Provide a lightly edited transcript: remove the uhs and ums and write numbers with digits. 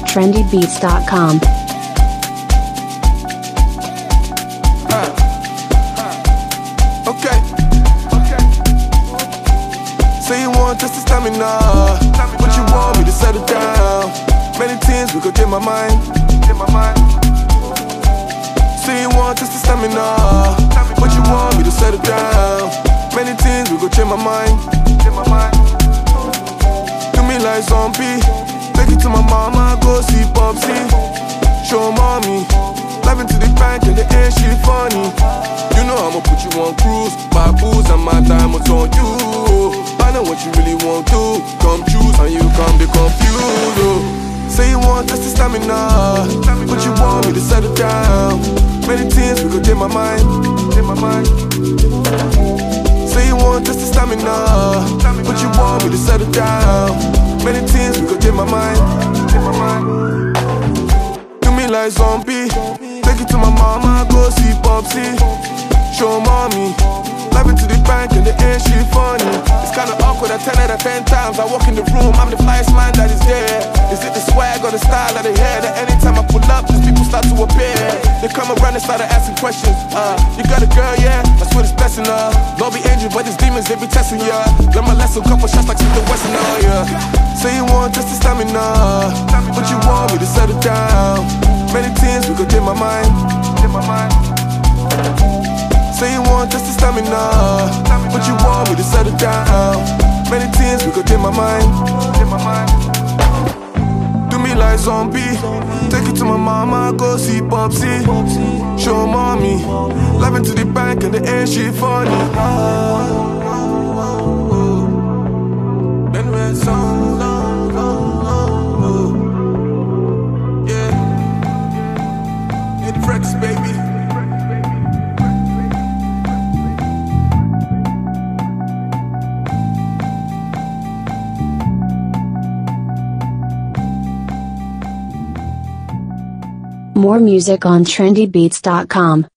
trendybeats.com. Okay. Say you want just to stamina, but you want me to settle down. Many things we could get my mind. Say you want just to stamina, but you want me to settle down. Many things we could change my mind. Do me like zombie. Take it to my mama, go see Popsy. Show mommy, laughing to the bank and the air shit funny. You know I'ma put you on cruise. My booze and my diamonds on you. I know what you really want to. Come choose and you come be confused. Say you want just to stamina, but you want me to settle down. Many things we could change my mind. Say you want just to stamina, but you want me to settle down. Many things we could change my mind. Do me like zombie. Take it to my mama, go see Popsy. Show mommy, laughing to the bank and the air shit funny. It's kinda awkward at 10 out of 10 times I walk in the room, I'm the flyest man that is there. Is it the swag or the style that they hear? That anytime I pull up, these people start to appear. They come around and start asking questions. You got a girl, yeah? That's what it's blessing her. Lord be angel, but these demons, they be testing ya. Learn my lesson, couple shots like Smith and Wesson, yeah. Say you want just to stamina, but you want me to settle down. Many things we could change my mind. Say you want just to stamina, but you want me to settle down. Many things we could change my mind. Do me like zombie. Take it to my mama, go see Popsy. Show mommy, laughing to the bank and the air shit funny. Been red so long, yeah. Hit Frex, baby. More music on trendybeats.com.